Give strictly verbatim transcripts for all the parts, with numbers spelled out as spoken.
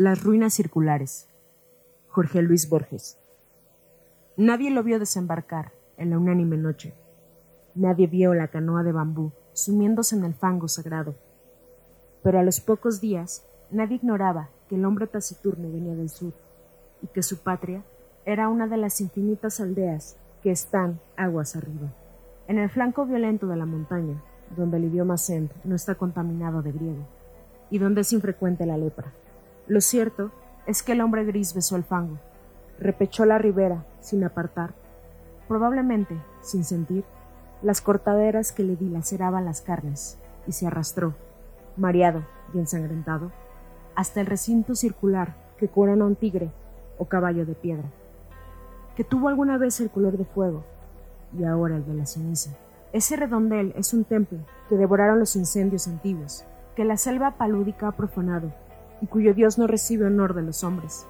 Las ruinas circulares. Jorge Luis Borges. Nadie lo vio desembarcar en la unánime noche. Nadie vio la canoa de bambú sumiéndose en el fango sagrado. Pero a los pocos días, nadie ignoraba que el hombre taciturno venía del sur y que su patria era una de las infinitas aldeas que están aguas arriba, en el flanco violento de la montaña, donde el idioma Send no está contaminado de griego y donde es infrecuente la lepra. Lo cierto es que el hombre gris besó el fango, repechó la ribera sin apartar, probablemente sin sentir, las cortaderas que le dilaceraban las carnes, y se arrastró, mareado y ensangrentado, hasta el recinto circular que corona un tigre o caballo de piedra, que tuvo alguna vez el color de fuego y ahora el de la ceniza. Ese redondel es un templo que devoraron los incendios antiguos, que la selva palúdica ha profanado y cuyo Dios no recibe honor de los hombres.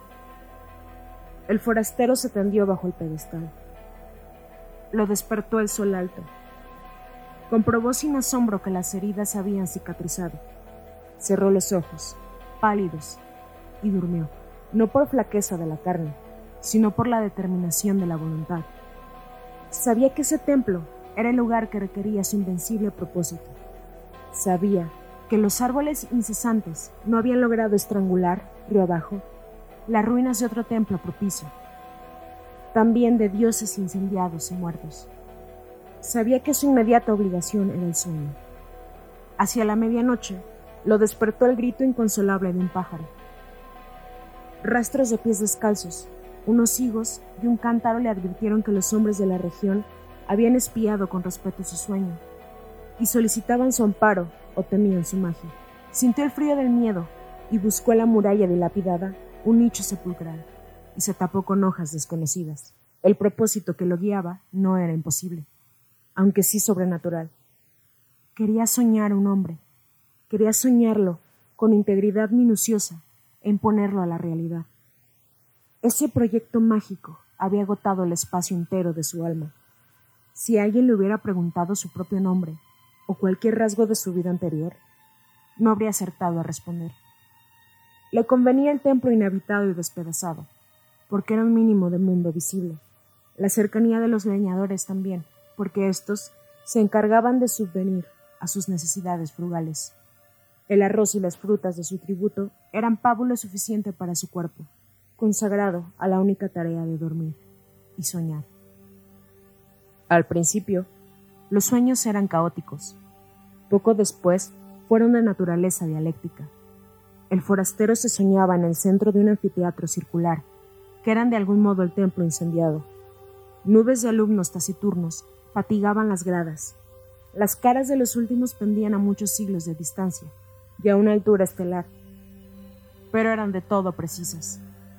El forastero se tendió bajo el pedestal. Lo despertó el sol alto. Comprobó sin asombro que las heridas habían cicatrizado. Cerró los ojos, pálidos, y durmió, no por flaqueza de la carne, sino por la determinación de la voluntad. Sabía que ese templo era el lugar que requería su invencible propósito. Sabía que los árboles incesantes no habían logrado estrangular, río abajo, las ruinas de otro templo propicio, también de dioses incendiados y muertos. Sabía que su inmediata obligación era el sueño. Hacia la medianoche, lo despertó el grito inconsolable de un pájaro. Rastros de pies descalzos, unos higos y un cántaro le advirtieron que los hombres de la región habían espiado con respeto su sueño y solicitaban su amparo o temían su magia. Sintió el frío del miedo y buscó en la muralla dilapidada un nicho sepulcral y se tapó con hojas desconocidas. El propósito que lo guiaba no era imposible, aunque sí sobrenatural. Quería soñar un hombre, quería soñarlo con integridad minuciosa e imponerlo a la realidad. Ese proyecto mágico había agotado el espacio entero de su alma. Si alguien le hubiera preguntado su propio nombre o cualquier rasgo de su vida anterior, no habría acertado a responder. Le convenía el templo inhabitado y despedazado, porque era un mínimo de mundo visible. La cercanía de los leñadores también, porque éstos se encargaban de subvenir a sus necesidades frugales. El arroz y las frutas de su tributo eran pábulo suficiente para su cuerpo, consagrado a la única tarea de dormir y soñar. Al principio, los sueños eran caóticos. Poco después, fueron de naturaleza dialéctica. El forastero se soñaba en el centro de un anfiteatro circular, que eran de algún modo el templo incendiado. Nubes de alumnos taciturnos fatigaban las gradas. Las caras de los últimos pendían a muchos siglos de distancia y a una altura estelar, pero eran de todo precisas.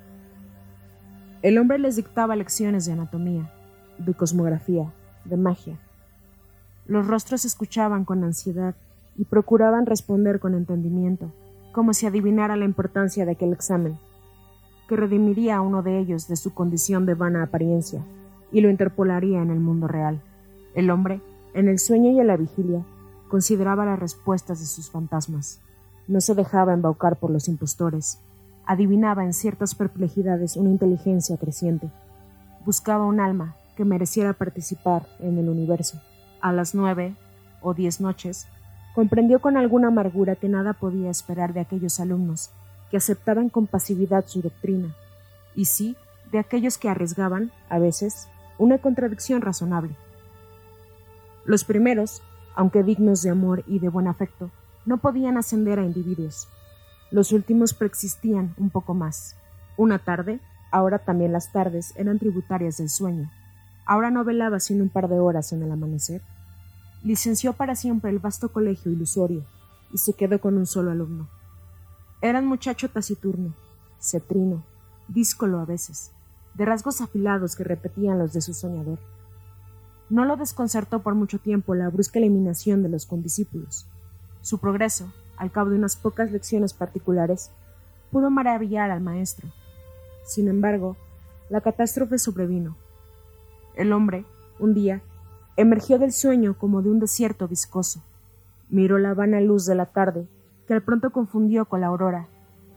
El hombre les dictaba lecciones de anatomía, de cosmografía, de magia. Los rostros escuchaban con ansiedad y procuraban responder con entendimiento, como si adivinara la importancia de aquel examen, que redimiría a uno de ellos de su condición de vana apariencia y lo interpolaría en el mundo real. El hombre, en el sueño y en la vigilia, consideraba las respuestas de sus fantasmas. No se dejaba embaucar por los impostores. Adivinaba en ciertas perplejidades una inteligencia creciente. Buscaba un alma que mereciera participar en el universo. A las nueve o diez noches, comprendió con alguna amargura que nada podía esperar de aquellos alumnos que aceptaban con pasividad su doctrina, y sí de aquellos que arriesgaban, a veces, una contradicción razonable. Los primeros, aunque dignos de amor y de buen afecto, no podían ascender a individuos. Los últimos preexistían un poco más. Una tarde, ahora también las tardes, eran tributarias del sueño. Ahora no velaba sino un par de horas en el amanecer. Licenció para siempre el vasto colegio ilusorio y se quedó con un solo alumno. Era un muchacho taciturno, cetrino, díscolo a veces, de rasgos afilados que repetían los de su soñador. No lo desconcertó por mucho tiempo la brusca eliminación de los condiscípulos. Su progreso, al cabo de unas pocas lecciones particulares, pudo maravillar al maestro. Sin embargo, la catástrofe sobrevino. El hombre, un día, emergió del sueño como de un desierto viscoso. Miró la vana luz de la tarde, que al pronto confundió con la aurora,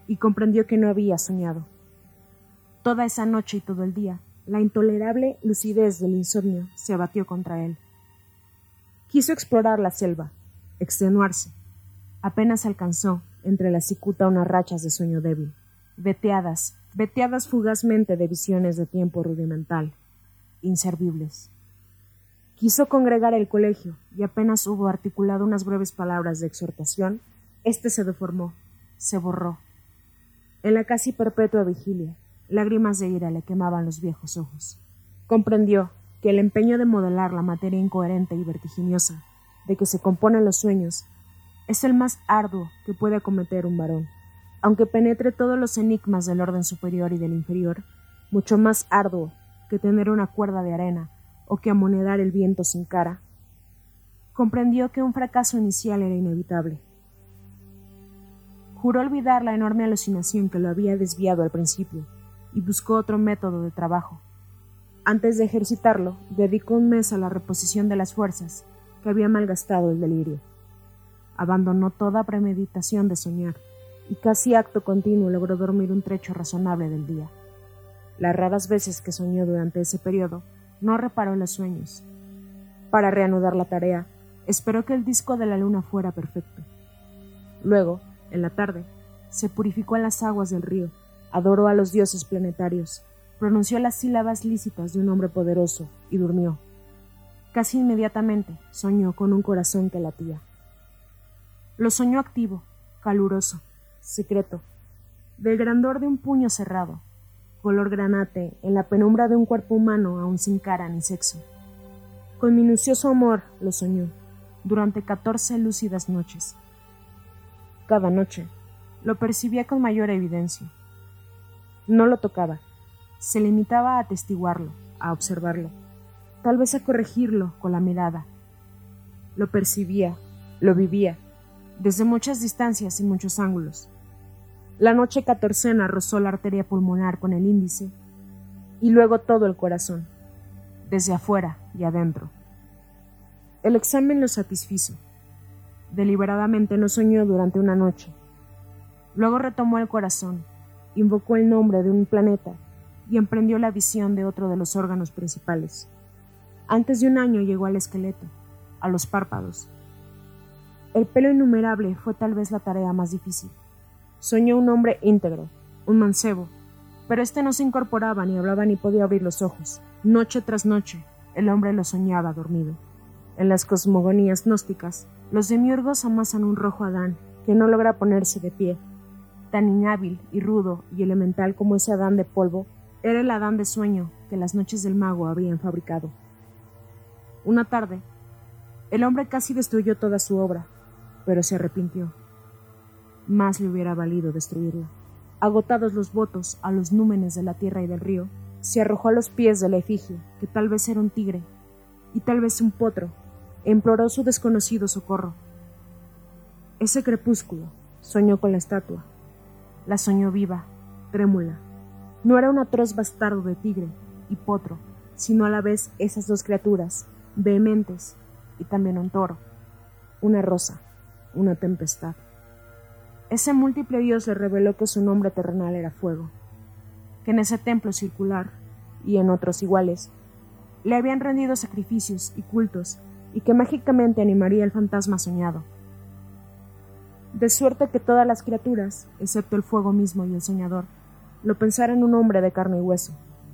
y comprendió que no había soñado. Toda esa noche y todo el día, la intolerable lucidez del insomnio se abatió contra él. Quiso explorar la selva, extenuarse. Apenas alcanzó, entre la cicuta, unas rachas de sueño débil, veteadas, veteadas fugazmente de visiones de tiempo rudimental, inservibles. Quiso congregar el colegio, y apenas hubo articulado unas breves palabras de exhortación, éste se deformó, se borró. En la casi perpetua vigilia, lágrimas de ira le quemaban los viejos ojos. Comprendió que el empeño de modelar la materia incoherente y vertiginosa de que se componen los sueños es el más arduo que puede acometer un varón. Aunque penetre todos los enigmas del orden superior y del inferior, mucho más arduo que tener una cuerda de arena o que amonedar el viento sin cara. Comprendió que un fracaso inicial era inevitable. Juró olvidar la enorme alucinación que lo había desviado al principio y buscó otro método de trabajo. Antes de ejercitarlo, dedicó un mes a la reposición de las fuerzas que había malgastado el delirio. Abandonó toda premeditación de soñar y casi acto continuo logró dormir un trecho razonable del día. Las raras veces que soñó durante ese periodo, no reparó en los sueños. Para reanudar la tarea, esperó que el disco de la luna fuera perfecto. Luego, en la tarde, se purificó en las aguas del río, adoró a los dioses planetarios, pronunció las sílabas lícitas de un hombre poderoso y durmió. Casi inmediatamente soñó con un corazón que latía. Lo soñó activo, caluroso, secreto, del grandor de un puño cerrado, color granate en la penumbra de un cuerpo humano aún sin cara ni sexo. Con minucioso amor lo soñó, durante catorce lúcidas noches. Cada noche lo percibía con mayor evidencia. No lo tocaba, se limitaba a atestiguarlo, a observarlo, tal vez a corregirlo con la mirada. Lo percibía, lo vivía, desde muchas distancias y muchos ángulos. La noche catorcena rozó la arteria pulmonar con el índice y luego todo el corazón, desde afuera y adentro. El examen lo satisfizo. Deliberadamente no soñó durante una noche. Luego retomó el corazón, invocó el nombre de un planeta y emprendió la visión de otro de los órganos principales. Antes de un año llegó al esqueleto, a los párpados. El pelo innumerable fue tal vez la tarea más difícil. Soñó un hombre íntegro, un mancebo, pero éste no se incorporaba, ni hablaba, ni podía abrir los ojos. Noche tras noche, el hombre lo soñaba dormido. En las cosmogonías gnósticas, los demiurgos amasan un rojo Adán que no logra ponerse de pie. Tan inhábil y rudo y elemental como ese Adán de polvo, era el Adán de sueño que las noches del mago habían fabricado. Una tarde, el hombre casi destruyó toda su obra, pero se arrepintió. Más le hubiera valido destruirla. Agotados los votos a los númenes de la tierra y del río, se arrojó a los pies de la efigie, que tal vez era un tigre, y tal vez un potro, e imploró su desconocido socorro. Ese crepúsculo soñó con la estatua. La soñó viva, trémula. No era un atroz bastardo de tigre y potro, sino a la vez esas dos criaturas, vehementes, y también un toro, una rosa, una tempestad. Ese múltiple dios le reveló que su nombre terrenal era fuego, que en ese templo circular, y en otros iguales, le habían rendido sacrificios y cultos, y que mágicamente animaría el fantasma soñado. De suerte que todas las criaturas, excepto el fuego mismo y el soñador, lo pensaran un hombre de carne y hueso.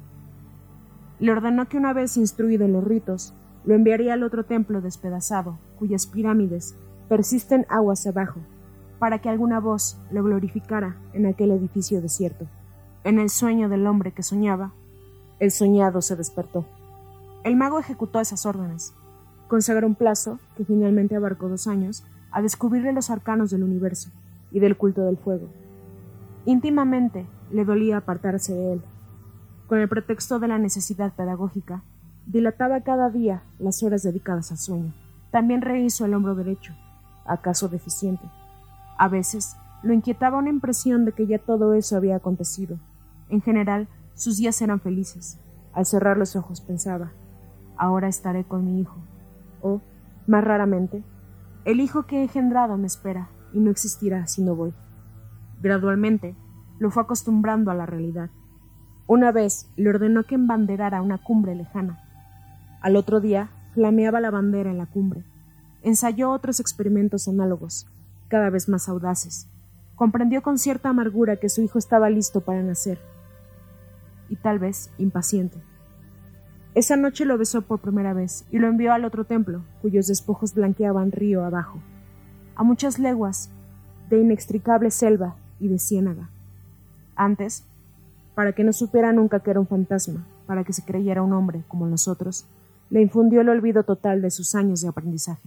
Le ordenó que una vez instruido en los ritos, lo enviaría al otro templo despedazado, cuyas pirámides persisten aguas abajo, para que alguna voz lo glorificara en aquel edificio desierto. En el sueño del hombre que soñaba, el soñado se despertó. El mago ejecutó esas órdenes. Consagró un plazo, que finalmente abarcó dos años, a descubrirle los arcanos del universo y del culto del fuego. Íntimamente le dolía apartarse de él. Con el pretexto de la necesidad pedagógica, dilataba cada día las horas dedicadas al sueño. También rehizo el hombro derecho, acaso deficiente. A veces lo inquietaba una impresión de que ya todo eso había acontecido. En general, sus días eran felices. Al cerrar los ojos pensaba, ahora estaré con mi hijo. O, más raramente, el hijo que he engendrado me espera y no existirá si no voy. Gradualmente, lo fue acostumbrando a la realidad. Una vez le ordenó que embanderara una cumbre lejana. Al otro día flameaba la bandera en la cumbre. Ensayó otros experimentos análogos, cada vez más audaces. Comprendió con cierta amargura que su hijo estaba listo para nacer, y tal vez impaciente. Esa noche lo besó por primera vez y lo envió al otro templo, cuyos despojos blanqueaban río abajo, a muchas leguas de inextricable selva y de ciénaga. Antes, para que no supiera nunca que era un fantasma, para que se creyera un hombre como nosotros, le infundió el olvido total de sus años de aprendizaje.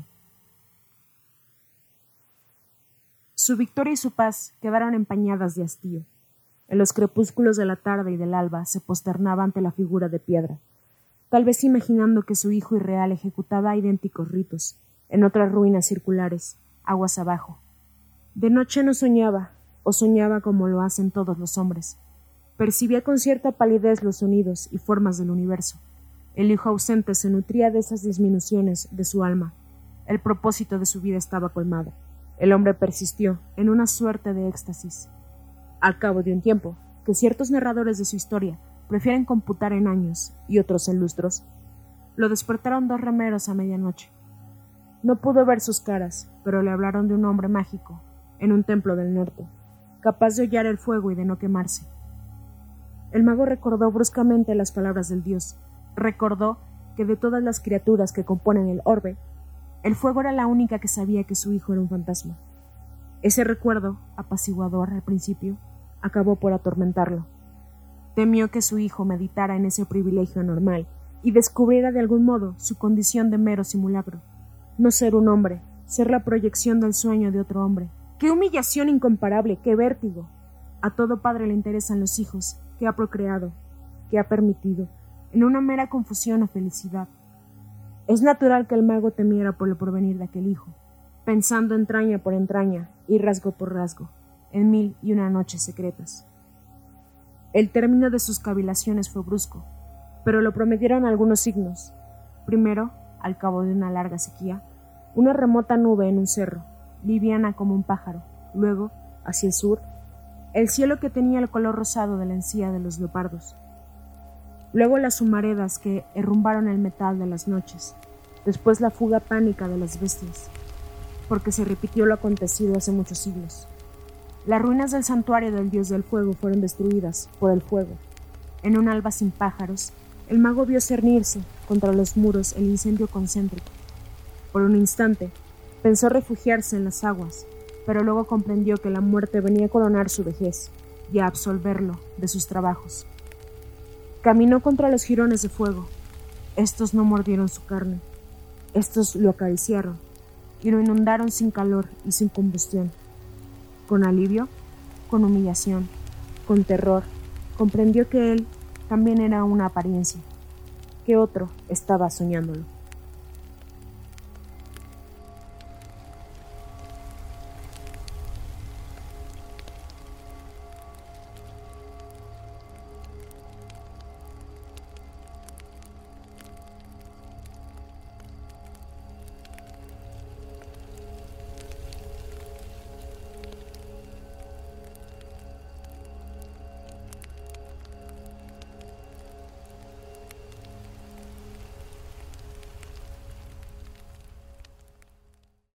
Su victoria y su paz quedaron empañadas de hastío. En los crepúsculos de la tarde y del alba se posternaba ante la figura de piedra, tal vez imaginando que su hijo irreal ejecutaba idénticos ritos, en otras ruinas circulares, aguas abajo. De noche no soñaba, o soñaba como lo hacen todos los hombres. Percibía con cierta palidez los sonidos y formas del universo. El hijo ausente se nutría de esas disminuciones de su alma. El propósito de su vida estaba colmado. El hombre persistió en una suerte de éxtasis. Al cabo de un tiempo, que ciertos narradores de su historia prefieren computar en años y otros en lustros, lo despertaron dos remeros a medianoche. No pudo ver sus caras, pero le hablaron de un hombre mágico, en un templo del norte, capaz de hollar el fuego y de no quemarse. El mago recordó bruscamente las palabras del dios. Recordó que de todas las criaturas que componen el orbe, el fuego era la única que sabía que su hijo era un fantasma. Ese recuerdo, apaciguador al principio, acabó por atormentarlo. Temió que su hijo meditara en ese privilegio anormal y descubriera de algún modo su condición de mero simulacro. No ser un hombre, ser la proyección del sueño de otro hombre. ¡Qué humillación incomparable! ¡Qué vértigo! A todo padre le interesan los hijos que ha procreado, que ha permitido, en una mera confusión o felicidad. Es natural que el mago temiera por el porvenir de aquel hijo, pensando entraña por entraña y rasgo por rasgo, en mil y una noches secretas. El término de sus cavilaciones fue brusco, pero lo prometieron algunos signos. Primero, al cabo de una larga sequía, una remota nube en un cerro, liviana como un pájaro. Luego, hacia el sur, el cielo que tenía el color rosado de la encía de los leopardos. Luego las humaredas que herrumbaron el metal de las noches. Después la fuga pánica de las bestias, porque se repitió lo acontecido hace muchos siglos. Las ruinas del santuario del dios del fuego fueron destruidas por el fuego. En un alba sin pájaros, el mago vio cernirse contra los muros el incendio concéntrico. Por un instante, pensó refugiarse en las aguas, pero luego comprendió que la muerte venía a coronar su vejez y a absolverlo de sus trabajos. Caminó contra los jirones de fuego. Estos no mordieron su carne. Estos lo acariciaron y lo inundaron sin calor y sin combustión. Con alivio, con humillación, con terror, comprendió que él también era una apariencia, que otro estaba soñándolo.